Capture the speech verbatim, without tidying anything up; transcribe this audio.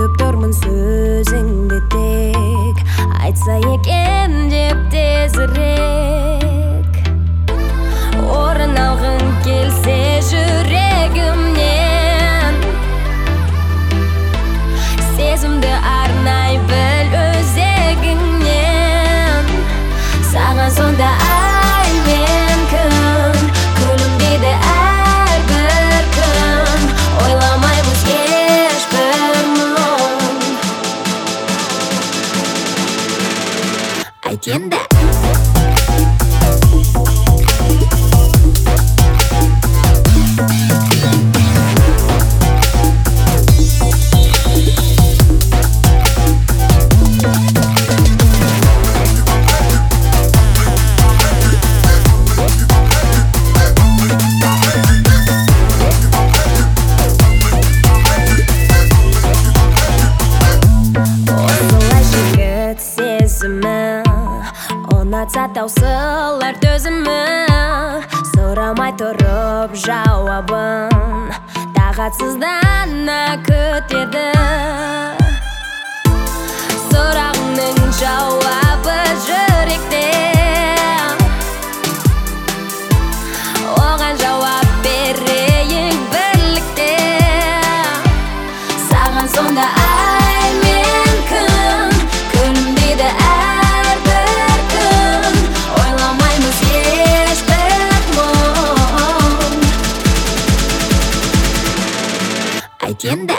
күтіп тұрмын сөзіңді тек айтса екен деп тезірек орын алғың келсе жүрегімнен сезімді арнай біл өзегіңнен саған сонда ай мен күн күлімдейді әрбір күн ойламаймыз ешбір мұң айт енді ұнатса таусылар төзімі сұрамай тұрып жауабын тағатсыздана күтеді сұрағыңның жауабы жүректе оған жауап берейін бірлікте саған сонда ай мен күн күлімдейді айт енді